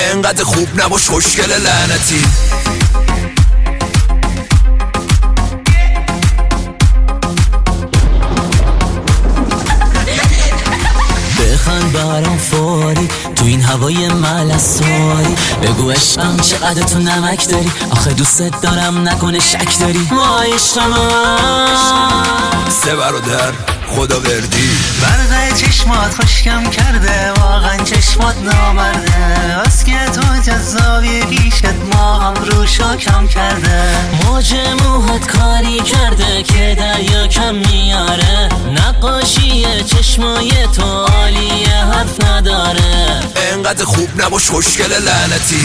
انقدر خوب نباش خوشگل لعنتی. بخند برام فوری تو این هوای ملسواری، بگو عشقم چقدر تو نمک داری، آخه دوست دارم نکنه شک داری. ما عشق من سه برادر خدا وردی، برقه چشمات خوشکم کرده، واقعا چشمات نامرده، از که تو جذابی پیشت ما هم روشو کم کرده. موج موهات کاری کرده که دریا کم میاره، نقاشی چشمای تو عالیه حرف نداره. انقدر خوب نباش خوشگل لعنتی.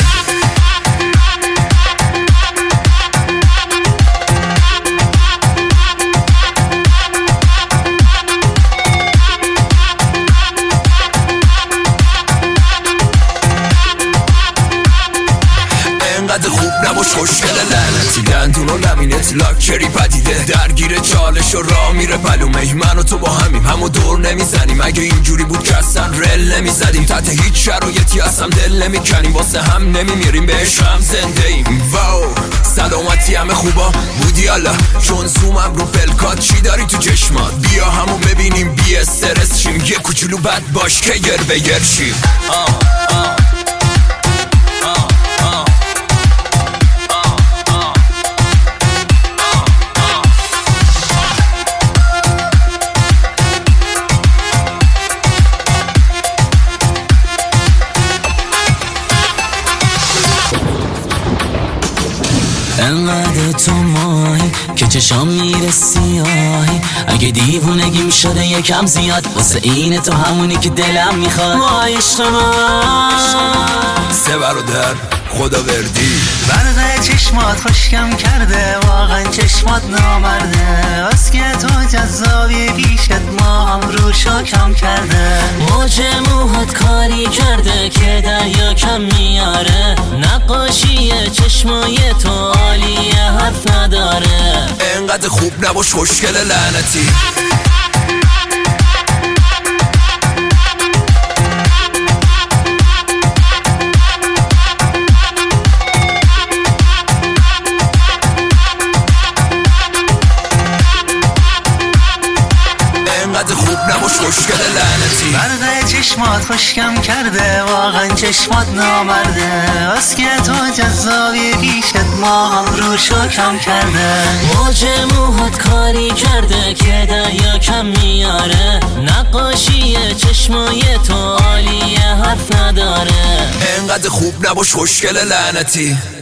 انقدر خوب نباش خوشگل لعنتی. دندون و لبینت لاکچری پدیده، درگیر چالش و راه میره پلومه. من و تو با همو دور نمیزنیم، اگه اینجوری بود که اصلا رل نمیزدیم. تحت هیچ شرایطی اصلا دل نمیکنیم، واسه هم نمیمیریم بهش هم زنده ایم. واو سلامتی همه خوبا بودی الله، چون زومم رو پلکات چی داری تو چشمات. بیا همو ببینیم بی استرس شیم، یه کوچولو بد باش که گر به گر شیم. انقدر تو ماهی که چشام میره سیاهی، اگه دیوونگیم شده یکم زیاد، واسه این تو همونی که دلم میخواد. ما عشق من سه برادر خدا وردی، برقه چشمات خوشکم کرده، واقعا چشمات نامرده، از که تو جذابی پیشت ما هم روشو کم کرده. موج موهات کاری کرده که دریا کم میاره، نقاشی چشمای تو عالیه حرف نداره. انقدر خوب نباش خوشگل لعنتی. انقدر خوب نباش خوشگل لعنتی. برقه چشمات خوشکم کرده، واقعا چشمات نامرده، از که تو جذابی پیشت ما هم روشو کم کرده. موج موهات کاری کرده که دریا کم میاره، نقاشی چشمای تو عالیه حرف نداره. انقدر خوب نباش خوشگل لعنتی.